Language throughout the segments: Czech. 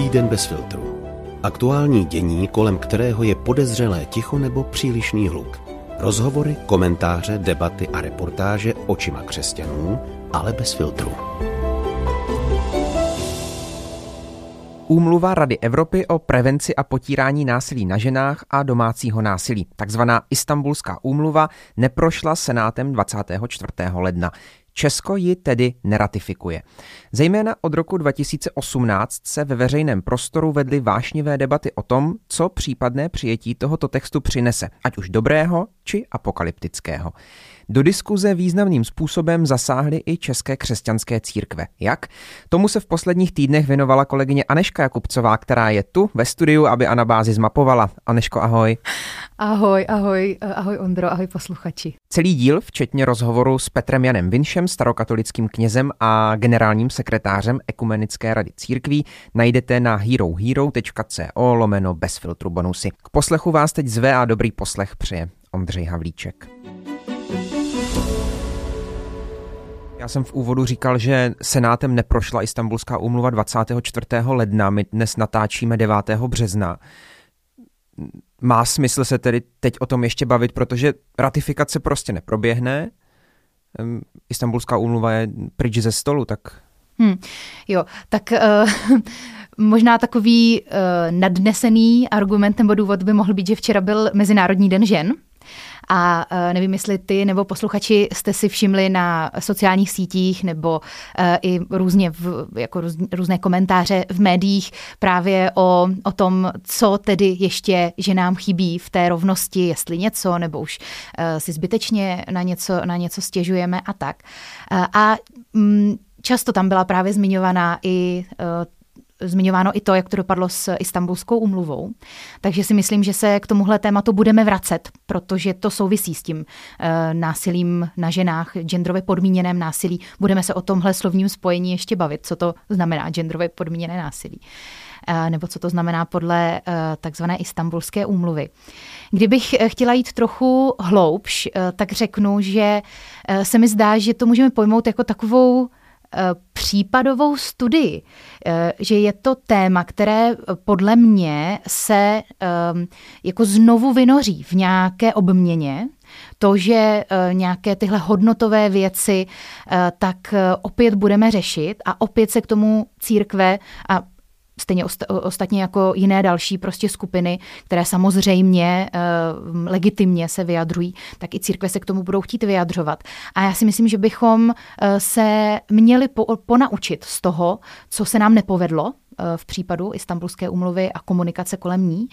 Týden bez filtru. Aktuální dění, kolem kterého je podezřelé ticho nebo přílišný hluk. Rozhovory, komentáře, debaty a reportáže očima křesťanů, ale bez filtru. Úmluva Rady Evropy o prevenci a potírání násilí na ženách a domácího násilí, takzvaná Istanbulská úmluva, neprošla Senátem 24. ledna. Česko ji tedy neratifikuje. Zejména od roku 2018 se ve veřejném prostoru vedly vášnivé debaty o tom, co případné přijetí tohoto textu přinese, ať už dobrého či apokalyptického. Do diskuze významným způsobem zasáhly i české křesťanské církve. Jak? Tomu se v posledních týdnech věnovala kolegyně Anežka Jakubcová, která je tu ve studiu, aby anabázi zmapovala. Anežko, ahoj. Ahoj Ondro, ahoj posluchači. Celý díl, včetně rozhovoru s Petrem Janem Vinšem, starokatolickým knězem a generálním sekretářem Ekumenické rady církví, najdete na herohero.co/bezfiltrubonusy. K poslechu vás teď zve a dobrý poslech přeje Ondřej Havlíček. Já jsem v úvodu říkal, že Senátem neprošla Istanbulská úmluva 24. ledna, my dnes natáčíme 9. března. Má smysl se tedy teď o tom ještě bavit, protože ratifikace prostě neproběhne. Istanbulská úmluva je pryč ze stolu, tak... Možná takový nadnesený argument nebo důvod by mohl být, že včera byl Mezinárodní den žen. A nevím, jestli ty nebo posluchači jste si všimli na sociálních sítích nebo i různě různé komentáře v médiích právě o tom, co tedy ještě ženám chybí v té rovnosti, jestli něco, nebo už si zbytečně na něco stěžujeme a tak. A často tam byla právě zmiňováno i to, jak to dopadlo s Istanbulskou úmluvou. Takže si myslím, že se k tomuhle tématu budeme vracet, protože to souvisí s tím násilím na ženách, genderově podmíněném násilí. Budeme se o tomhle slovním spojení ještě bavit, co to znamená genderově podmíněné násilí. Nebo co to znamená podle takzvané Istanbulské úmluvy. Kdybych chtěla jít trochu hloubš, tak řeknu, že se mi zdá, že to můžeme pojmout jako takovou případovou studii, že je to téma, které podle mě se jako znovu vynoří v nějaké obměně. To, že nějaké tyhle hodnotové věci tak opět budeme řešit a opět se k tomu církve a stejně ostatně jako jiné další prostě skupiny, které samozřejmě legitimně se vyjadřují, tak i církve se k tomu budou chtít vyjadřovat. A já si myslím, že bychom se měli ponaučit z toho, co se nám nepovedlo v případu Istanbulské úmluvy a komunikace kolem ní,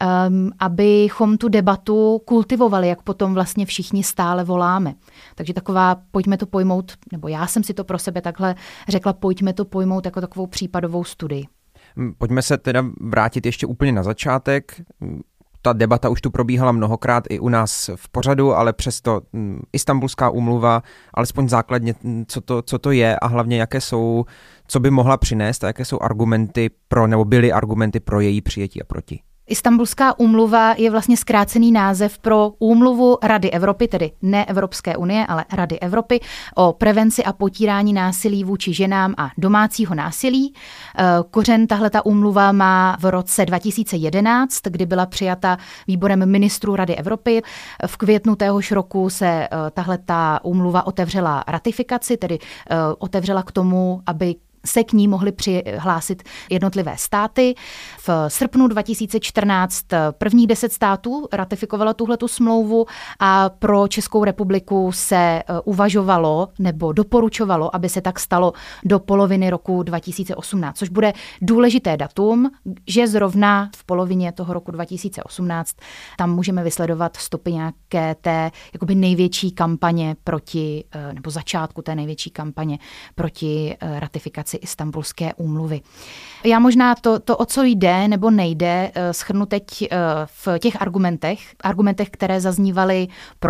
abychom tu debatu kultivovali, jak potom vlastně všichni stále voláme. Takže taková, pojďme to pojmout, nebo já jsem si to pro sebe takhle řekla, pojďme to pojmout jako takovou případovou studii. Pojďme se teda vrátit ještě úplně na začátek. Ta debata už tu probíhala mnohokrát i u nás v pořadu, ale přesto Istanbulská úmluva, alespoň základně, co to je a hlavně jaké jsou, co by mohla přinést a jaké jsou argumenty pro, nebo byly argumenty pro její přijetí a proti. Istanbulská úmluva je vlastně zkrácený název pro úmluvu Rady Evropy, tedy ne Evropské unie, ale Rady Evropy, o prevenci a potírání násilí vůči ženám a domácího násilí. Kořen tahleta úmluva má v roce 2011, kdy byla přijata výborem ministrů Rady Evropy. V květnu téhož roku se tahleta úmluva otevřela ratifikaci, tedy otevřela k tomu, aby se k ní mohly přihlásit jednotlivé státy. V srpnu 2014 prvních 10 států ratifikovalo tuhletu smlouvu a pro Českou republiku se uvažovalo nebo doporučovalo, aby se tak stalo do poloviny roku 2018, což bude důležité datum, že zrovna v polovině toho roku 2018 tam můžeme vysledovat stopy nějaké té jakoby největší kampaně proti, nebo začátku té největší kampaně proti ratifikaci Istanbulské úmluvy. Já možná to, o co jde nebo nejde, shrnu teď v těch argumentech, které zaznívaly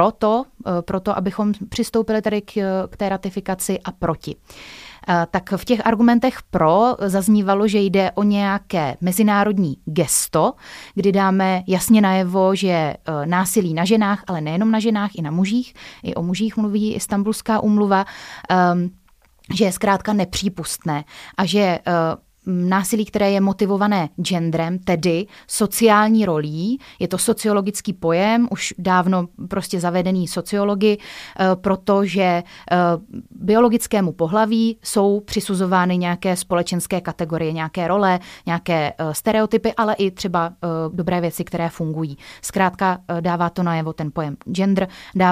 proto, abychom přistoupili tady k té ratifikaci a proti. Tak v těch argumentech pro zaznívalo, že jde o nějaké mezinárodní gesto, kdy dáme jasně najevo, že násilí na ženách, ale nejenom na ženách, i na mužích, i o mužích mluví Istanbulská úmluva, že je zkrátka nepřípustné a že násilí, které je motivované genderem, tedy sociální rolí. Je to sociologický pojem, už dávno prostě zavedený sociology, protože biologickému pohlaví jsou přisuzovány nějaké společenské kategorie, nějaké role, nějaké stereotypy, ale i třeba dobré věci, které fungují. Zkrátka dává to najevo ten pojem gender,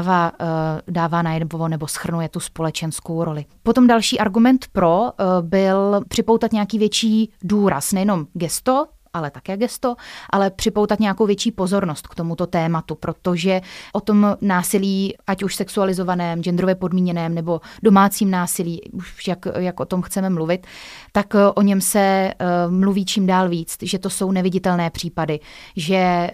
dává najevo nebo shrnuje tu společenskou roli. Potom další argument pro byl připoutat nějaký větší důraz, nejenom gesto, ale také gesto, ale připoutat nějakou větší pozornost k tomuto tématu, protože o tom násilí, ať už sexualizovaném, genderově podmíněném nebo domácím násilí, už jak o tom chceme mluvit, tak o něm se mluví čím dál víc, že to jsou neviditelné případy, že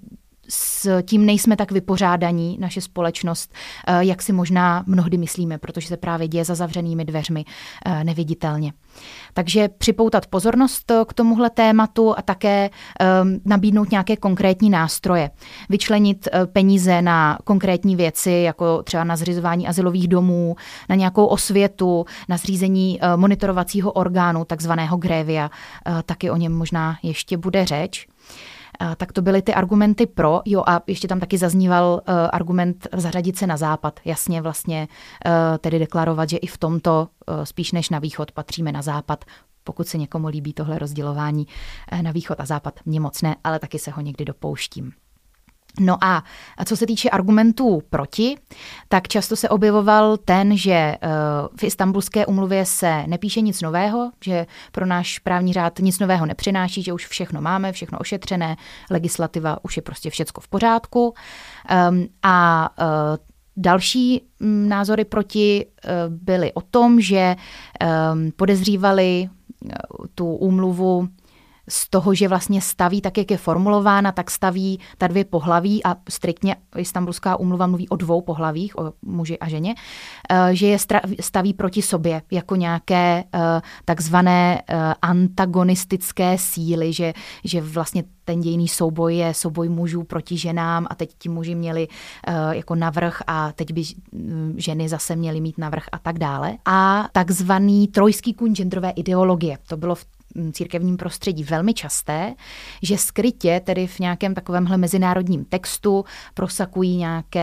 s tím nejsme tak vypořádaní, naše společnost, jak si možná mnohdy myslíme, protože se právě děje za zavřenými dveřmi neviditelně. Takže připoutat pozornost k tomuhle tématu a také nabídnout nějaké konkrétní nástroje. Vyčlenit peníze na konkrétní věci, jako třeba na zřizování azylových domů, na nějakou osvětu, na zřízení monitorovacího orgánu, takzvaného grévia. Taky o něm možná ještě bude řeč. Tak to byly ty argumenty pro. Jo, a ještě tam taky zazníval argument zařadit se na západ. Jasně vlastně tedy deklarovat, že i v tomto spíš než na východ patříme na západ. Pokud se někomu líbí tohle rozdělování na východ a západ, mně moc ne, ale taky se ho někdy dopouštím. No a co se týče argumentů proti, tak často se objevoval ten, že v Istanbulské úmluvě se nepíše nic nového, že pro náš právní řád nic nového nepřináší, že už všechno máme, všechno ošetřené, legislativa už je prostě všecko v pořádku. A další názory proti byly o tom, že podezřívali tu úmluvu z toho, že vlastně staví, tak jak je formulována, tak staví ta dvě pohlaví a striktně Istanbulská úmluva mluví o dvou pohlavích, o muži a ženě, že je staví proti sobě jako nějaké takzvané antagonistické síly, že vlastně ten dějný souboj je souboj mužů proti ženám a teď ti muži měli jako navrch a teď by ženy zase měly mít navrch a tak dále. A takzvaný trojský kůň genderové ideologie. To bylo v církevním prostředí velmi časté, že skrytě, tedy v nějakém takovémhle mezinárodním textu, prosakují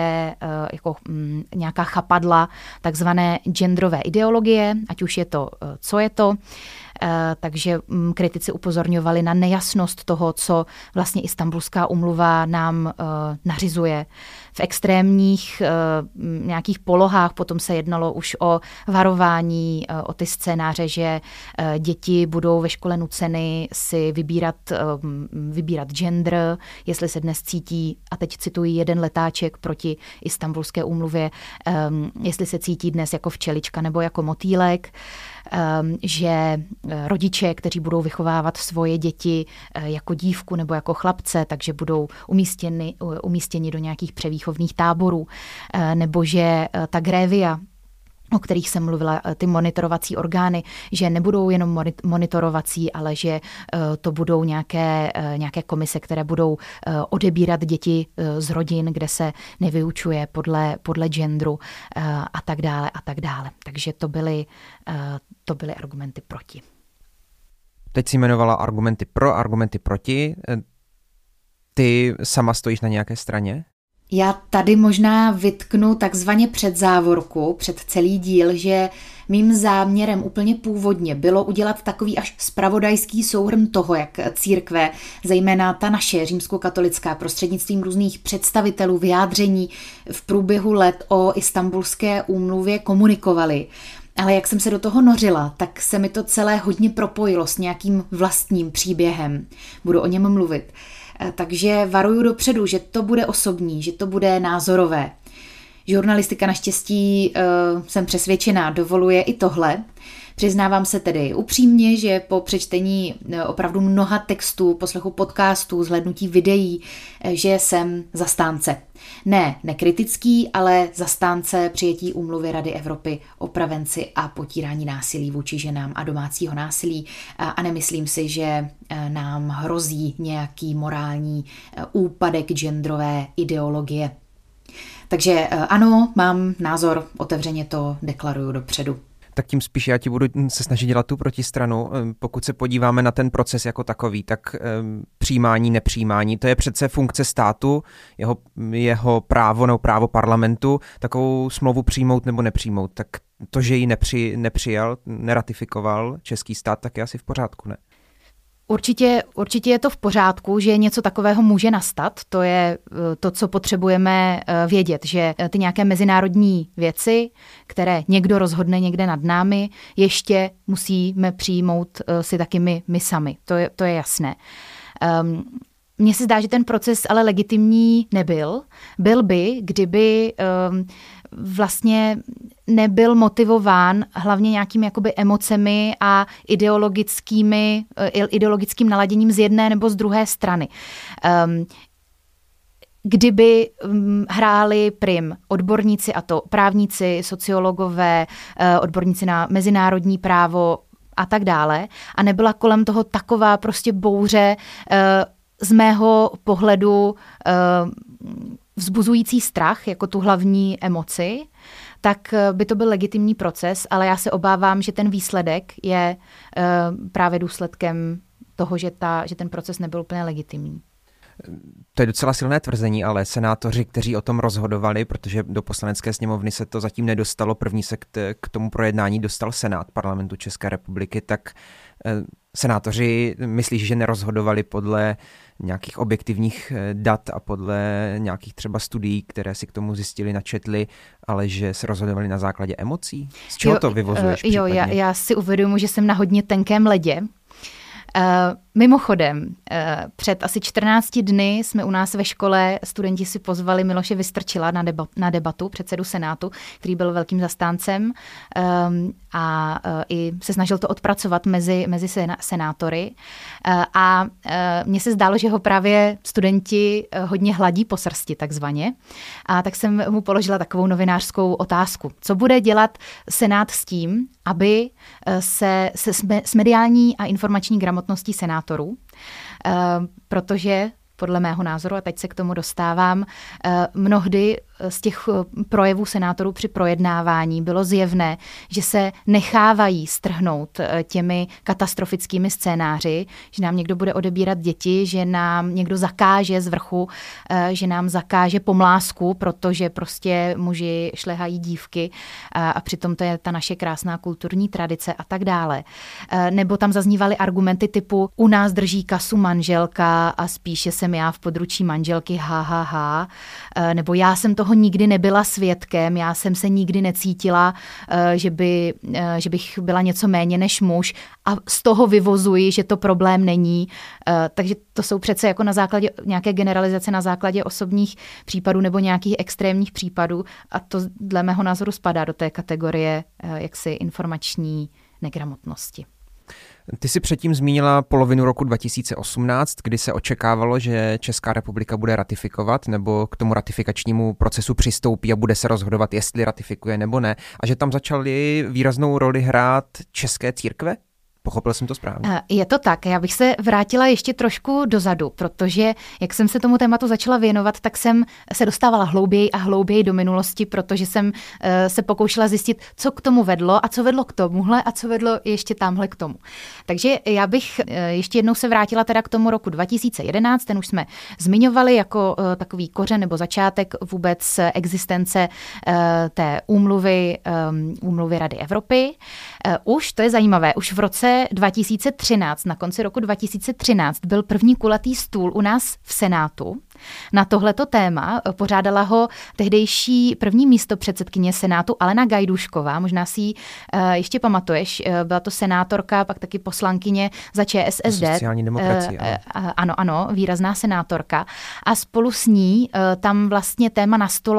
nějaká chapadla takzvané genderové ideologie, ať už je to, co je to. Takže kritici upozorňovali na nejasnost toho, co vlastně Istanbulská úmluva nám nařizuje. V extrémních nějakých polohách potom se jednalo už o varování, o ty scénáře, že děti budou ve škole nuceny si vybírat gender, jestli se dnes cítí, a teď cituji jeden letáček proti Istanbulské úmluvě, jestli se cítí dnes jako včelička nebo jako motýlek, že rodiče, kteří budou vychovávat svoje děti jako dívku nebo jako chlapce, takže budou umístěni do nějakých převýchovných táborů, nebo že ta grévia, o kterých jsem mluvila, ty monitorovací orgány, že nebudou jenom monitorovací, ale že to budou nějaké komise, které budou odebírat děti z rodin, kde se nevyučuje podle genderu a tak dále a tak dále. Takže to byly argumenty proti. Teď jsi jmenovala argumenty pro, argumenty proti. Ty sama stojíš na nějaké straně? Já tady možná vytknu takzvaně před závorku, před celý díl, že mým záměrem úplně původně bylo udělat takový až zpravodajský souhrn toho, jak církve, zejména ta naše římskokatolická, prostřednictvím různých představitelů, vyjádření v průběhu let o Istanbulské úmluvě komunikovaly. Ale jak jsem se do toho nořila, tak se mi to celé hodně propojilo s nějakým vlastním příběhem. Budu o něm mluvit. Takže varuju dopředu, že to bude osobní, že to bude názorové. Žurnalistika naštěstí, jsem přesvědčená, dovoluje i tohle. Přiznávám se tedy upřímně, že po přečtení opravdu mnoha textů, poslechu podcastů, zhlédnutí videí, že jsem zastánce. Ne nekritický, ale zastánce přijetí úmluvy Rady Evropy o prevenci a potírání násilí vůči ženám a domácího násilí a nemyslím si, že nám hrozí nějaký morální úpadek genderové ideologie. Takže ano, mám názor, otevřeně to deklaruju dopředu. Tak tím spíš já ti budu se snažit dělat tu protistranu. Pokud se podíváme na ten proces jako takový, tak přijímání, nepřijímání, to je přece funkce státu, jeho právo nebo právo parlamentu, takovou smlouvu přijmout nebo nepřijmout. Tak to, že ji nepřijal, neratifikoval český stát, tak je asi v pořádku, ne? Určitě je to v pořádku, že něco takového může nastat. To je to, co potřebujeme vědět, že ty nějaké mezinárodní věci, které někdo rozhodne někde nad námi, ještě musíme přijmout si taky my sami. To je jasné. Mně se zdá, že ten proces ale legitimní nebyl. Byl by, kdyby vlastně nebyl motivován hlavně nějakými jakoby emocemi a ideologickým naladěním z jedné nebo z druhé strany. Kdyby hráli prim odborníci, a to právníci, sociologové, odborníci na mezinárodní právo a tak dále, a nebyla kolem toho taková prostě bouře z mého pohledu vzbuzující strach jako tu hlavní emoci, tak by to byl legitimní proces, ale já se obávám, že ten výsledek je právě důsledkem toho, že ten proces nebyl úplně legitimní. To je docela silné tvrzení, ale senátoři, kteří o tom rozhodovali, protože do Poslanecké sněmovny se to zatím nedostalo, první se k tomu projednání dostal Senát Parlamentu České republiky, tak senátoři myslíš, že nerozhodovali podle nějakých objektivních dat a podle nějakých třeba studií, které si k tomu zjistili, načetli, ale že se rozhodovali na základě emocí? Z čeho to vyvozuješ případně? Já si uvědomuji, že jsem na hodně tenkém ledě. Mimochodem, před asi 14 dny jsme u nás ve škole, studenti si pozvali Miloše Vystrčila na debatu, předsedu Senátu, který byl velkým zastáncem a i se snažil to odpracovat mezi senátory. A mně se zdálo, že ho právě studenti hodně hladí po srsti takzvaně. A tak jsem mu položila takovou novinářskou otázku. Co bude dělat Senát s tím, aby se s mediální a informační gramotností senátorů, protože podle mého názoru, a teď se k tomu dostávám, mnohdy z těch projevů senátorů při projednávání bylo zjevné, že se nechávají strhnout těmi katastrofickými scénáři, že nám někdo bude odebírat děti, že nám někdo zakáže z vrchu, že nám zakáže pomlásku, protože prostě muži šlehají dívky a přitom to je ta naše krásná kulturní tradice a tak dále. Nebo tam zaznívaly argumenty typu u nás drží kasu manželka a spíše jsem já v područí manželky, nebo já jsem toho nikdy nebyla svědkem, já jsem se nikdy necítila, že bych byla něco méně než muž a z toho vyvozuji, že to problém není. Takže to jsou přece jako na základě nějaké generalizace, na základě osobních případů nebo nějakých extrémních případů a to dle mého názoru spadá do té kategorie jaksi informační negramotnosti. Ty jsi předtím zmínila polovinu roku 2018, kdy se očekávalo, že Česká republika bude ratifikovat nebo k tomu ratifikačnímu procesu přistoupí a bude se rozhodovat, jestli ratifikuje nebo ne. A že tam začaly výraznou roli hrát české církve? Pochopil jsem to správně. Je to tak. Já bych se vrátila ještě trošku dozadu, protože jak jsem se tomu tématu začala věnovat, tak jsem se dostávala hlouběji a hlouběji do minulosti, protože jsem se pokoušela zjistit, co k tomu vedlo a co vedlo k tomuhle a co vedlo ještě tamhle k tomu. Takže já bych ještě jednou se vrátila teda k tomu roku 2011, ten už jsme zmiňovali jako takový kořen nebo začátek vůbec existence té úmluvy Rady Evropy. Už, to je zajímavé, už v roce 2013, na konci roku 2013, byl první kulatý stůl u nás v Senátu na tohleto téma. Pořádala ho tehdejší první místopředsedkyně Senátu Alena Gajdušková, možná si ji ještě pamatuješ, byla to senátorka, pak taky poslankyně za ČSSD. Sociální demokracie. Ano, výrazná senátorka. A spolu s ní tam vlastně téma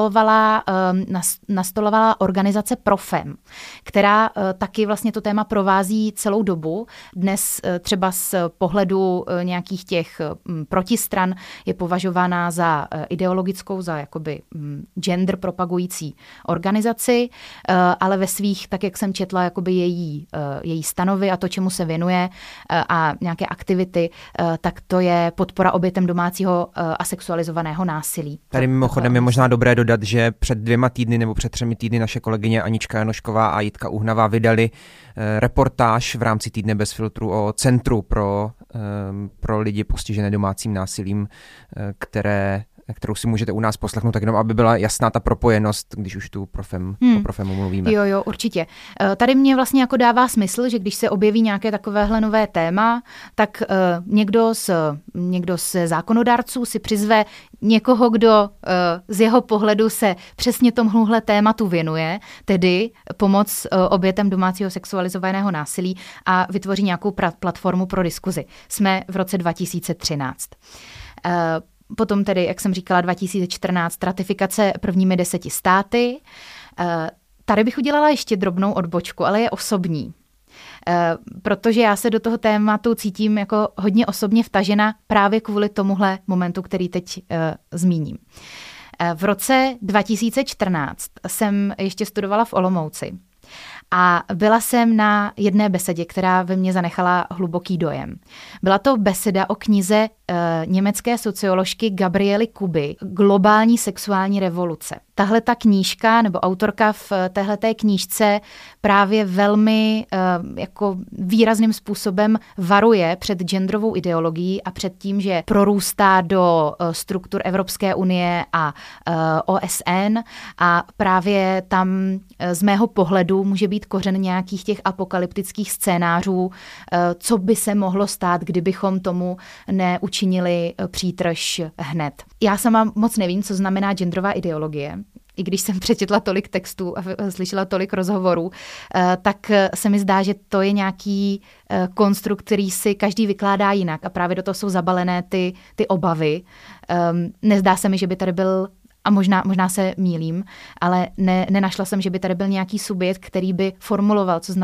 nastolovala organizace Profem, která taky vlastně to téma provází celou dobu. Dnes třeba z pohledu nějakých těch protistran je považována považovaná za ideologickou, za jakoby gender propagující organizaci, ale ve svých, tak jak jsem četla, jakoby její stanovy a to, čemu se věnuje a nějaké aktivity, tak to je podpora obětem domácího a sexualizovaného násilí. Tady mimochodem je možná dobré dodat, že před 2 týdny nebo před 3 týdny naše kolegyně Anička Janošková a Jitka Uhnavá vydali reportáž v rámci Týdne bez filtru o Centru pro lidi postižené domácím násilím, kterou si můžete u nás poslechnout, tak jenom aby byla jasná ta propojenost, když už tu o Profemu mluvíme. Jo, určitě. Tady mě vlastně jako dává smysl, že když se objeví nějaké takovéhle nové téma, tak někdo z zákonodárců si přizve někoho, kdo z jeho pohledu se přesně tomuhle tématu věnuje, tedy pomoc obětem domácího sexualizovaného násilí a vytvoří nějakou platformu pro diskuzi. Jsme v roce 2013. Potom tedy, jak jsem říkala, 2014 ratifikace prvními 10 státy. Tady bych udělala ještě drobnou odbočku, ale je osobní. Protože já se do toho tématu cítím jako hodně osobně vtažena právě kvůli tomuhle momentu, který teď zmíním. V roce 2014 jsem ještě studovala v Olomouci. A byla jsem na jedné besedě, která ve mně zanechala hluboký dojem. Byla to beseda o knize německé socioložky Gabriely Kuby Globální sexuální revoluce. Tahle ta knížka nebo autorka v téhleté knížce právě velmi jako výrazným způsobem varuje před genderovou ideologií a před tím, že prorůstá do struktur Evropské unie a OSN a právě tam z mého pohledu může být kořen nějakých těch apokalyptických scénářů, co by se mohlo stát, kdybychom tomu neučinili přítrž hned. Já sama moc nevím, co znamená genderová ideologie. I když jsem přečetla tolik textů a slyšela tolik rozhovorů, tak se mi zdá, že to je nějaký konstrukt, který si každý vykládá jinak a právě do toho jsou zabalené ty obavy. Nezdá se mi, že by tady byl, a možná se mýlím, ale nenašla jsem, že by tady byl nějaký subjekt, který by formuloval, co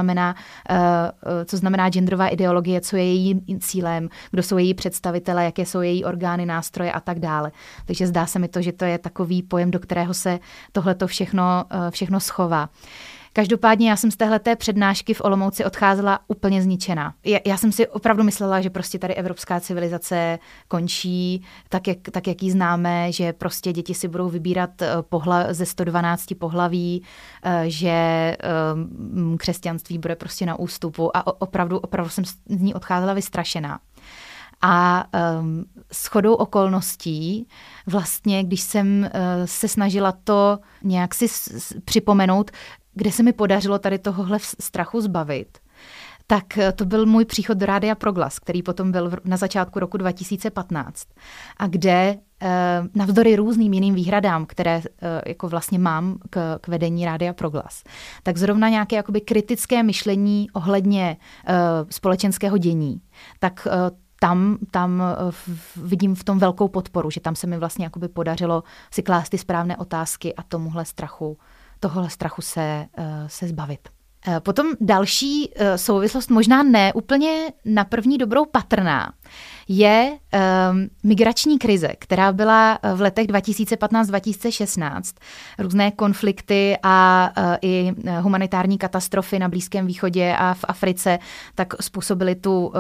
znamená genderová ideologie, co je jejím cílem, kdo jsou její představitelé, jaké jsou její orgány, nástroje a tak dále. Takže zdá se mi to, že to je takový pojem, do kterého se tohleto všechno schová. Každopádně já jsem z téhleté přednášky v Olomouci odcházela úplně zničená. Já jsem si opravdu myslela, že prostě tady evropská civilizace končí tak, jak ji známe, že prostě děti si budou vybírat ze 112 pohlaví, že křesťanství bude prostě na ústupu a opravdu jsem z ní odcházela vystrašená. A shodou okolností vlastně, když jsem se snažila to nějak si připomenout, kde se mi podařilo tady tohohle strachu zbavit, tak to byl můj příchod do Rádia Proglas, který potom byl na začátku roku 2015. A kde navzdory různým jiným výhradám, které jako vlastně mám k vedení Rádia Proglas, tak zrovna nějaké jakoby kritické myšlení ohledně společenského dění, tak tam vidím v tom velkou podporu, že tam se mi vlastně jakoby podařilo si klást ty správné otázky a tohohle strachu se zbavit. Potom další souvislost, možná ne úplně na první dobrou patrná, je migrační krize, která byla v letech 2015-2016. Různé konflikty a i humanitární katastrofy na Blízkém východě a v Africe tak způsobily tu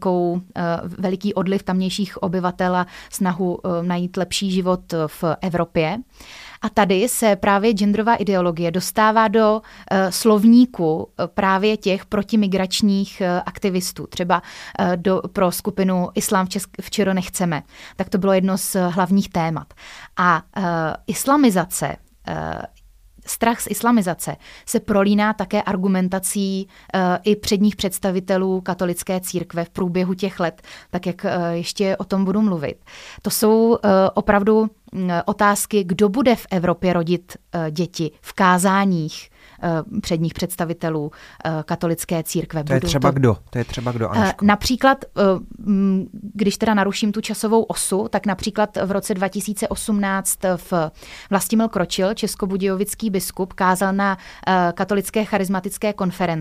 veliký odliv tamnějších obyvatel a snahu najít lepší život v Evropě. A tady se právě genderová ideologie dostává do slovníku právě těch protimigračních aktivistů. Třeba pro skupinu Islám v Čiro nechceme. Tak to bylo jedno z hlavních témat. A islamizace, strach z islamizace se prolíná také argumentací i předních představitelů katolické církve v průběhu těch let, tak jak ještě o tom budu mluvit. To jsou opravdu otázky, kdo bude v Evropě rodit děti v kázáních předních představitelů katolické církve. To je třeba kdo, Aničko? Například, když teda naruším tu časovou osu, tak například v roce 2018 Vlastimil Kročil, českobudějovický biskup, kázal na katolické charismatické konferenci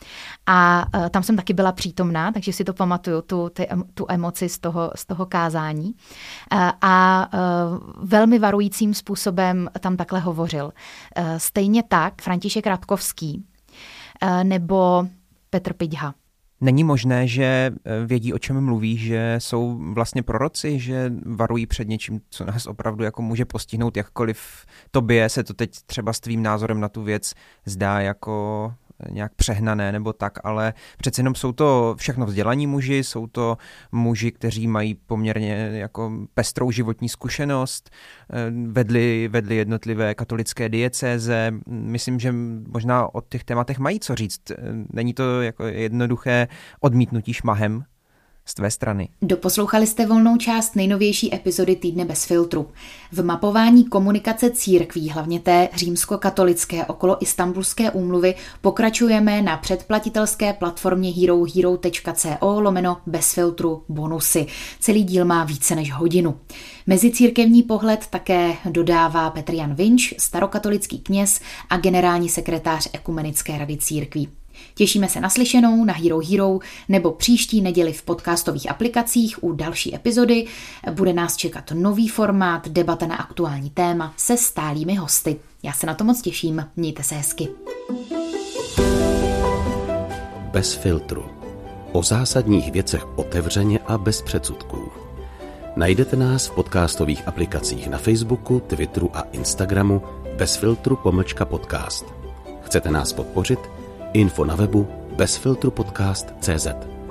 A tam jsem taky byla přítomná, takže si to pamatuju, tu emoci z toho kázání. A velmi varujícím způsobem tam takhle hovořil. Stejně tak František Ratkovský nebo Petr Piťha. Není možné, že vědí, o čem mluví, že jsou vlastně proroci, že varují před něčím, co nás opravdu jako může postihnout, jakkoliv tobě se to teď třeba s tvým názorem na tu věc zdá jako nějak přehnané nebo tak, ale přece jenom jsou to všechno vzdělaní muži, jsou to muži, kteří mají poměrně jako pestrou životní zkušenost, vedli jednotlivé katolické diecéze. Myslím, že možná o těch tématech mají co říct. Není to jako jednoduché odmítnutí šmahem z tvé strany. Doposlouchali jste volnou část nejnovější epizody Týdne bez filtru. V mapování komunikace církví, hlavně té římskokatolické okolo Istanbulské úmluvy, pokračujeme na předplatitelské platformě herohero.co/bezfiltru bonusy. Celý díl má více než hodinu. Mezicírkevní pohled také dodává Petr Jan Vinč, starokatolický kněz a generální sekretář Ekumenické rady církví. Těšíme se na slyšenou na Hero Hero nebo příští neděli v podcastových aplikacích u další epizody. Bude nás čekat nový formát, debata na aktuální téma se stálými hosty. Já se na to moc těším, mějte se hezky. Bez filtru. O zásadních věcech otevřeně a bez předsudků. Najdete nás v podcastových aplikacích na Facebooku, Twitteru a Instagramu bezfiltru_podcast. Chcete nás podpořit? Info na webu bezfiltrupodcast.cz